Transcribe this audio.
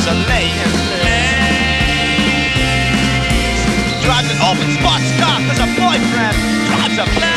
gasoline. Drives an open spot car cause her boyfriend drives a black